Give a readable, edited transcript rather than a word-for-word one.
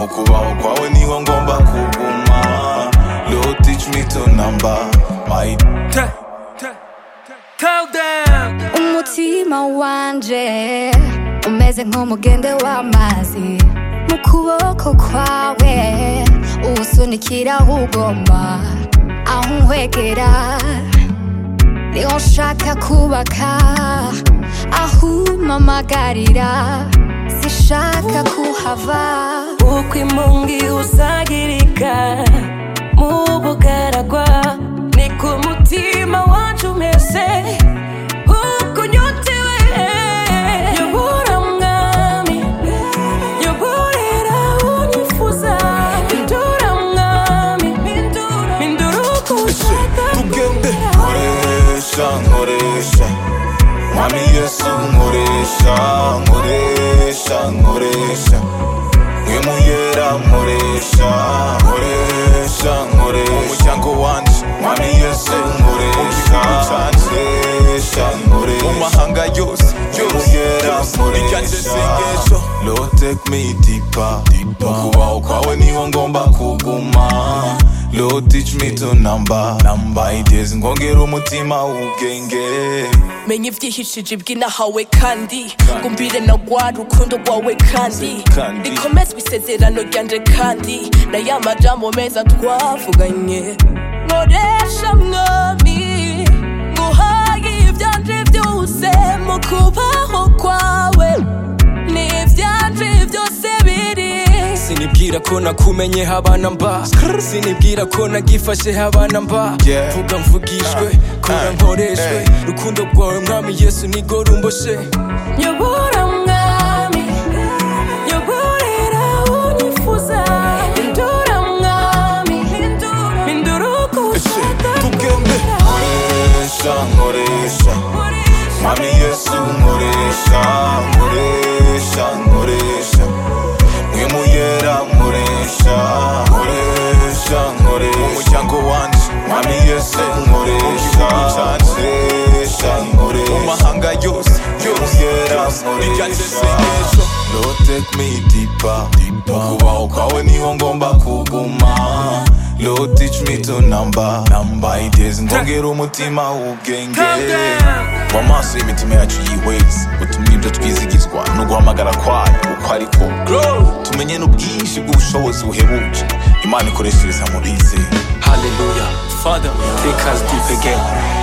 kubaho kwawe niho ngomba kuguma. Lord teach me to number my tell them. Umutima wanje umeze nk'umugende w'amazi mu kuboko kwawe usunikira ugomba aho nkwegera niho nshaka kubaka aho umpamagarira sishaka kuhava uko imungi usagirika mu bugaragwa niko umutima wanje umeze uko unyotewe yobora mwami yoborera unyifuza mindura mwami mindura uko ushaka tugende nkoresha mwami Yesu nkoresha mwimuyera nkoresha umuryango wanje mwami Yesu nkoresha mu mahanga yose mwimuyera nkoresha. Lord take me deeper mu kubaho kwawe niho ngomba kuguma. Lord teach me to number ideas ngongera umutima ubwenge. menye ivyihishije bw'inahawe kandi ngumbire na rwa rukundo rwawe kandi rikomeze isezerano ryanje kandi na ya majambo meza twavuganye nkoresha mwami nguhaye ivyanje vyose mu kubaho kwawe n'ivyanje vyose biri. Sinibwira ko nakumenye habana mba sinibwira ko nagifashe habana mba vuga mvugishwe kora nkoreshwe rukundo rwawe mwami Yesu nigo rumboshe. Yobora mwami yoborera unyifuza mindura mwami mindura uko ushaka tugende nkoresha mwami Yesu nkoresha mwimuyera nkoresha umuryango wanje mwami Yesu nkoresha mu mahanga yose mwimuyera nkoresha. Lord take me deeper mu kubaho kwawe niho ngomba kuguma. Lord teach me to number ideas ngongera umutima ubwenge. Wamaso y'imitima yacu yihweze utumye ibyo twizigizwa no guhamagara kwayo uko ariko tumenye n'ubwinshi bw'ubushobozi buhebuje Imana ikoreshereza mu bize. Hallelujah Father take us deep again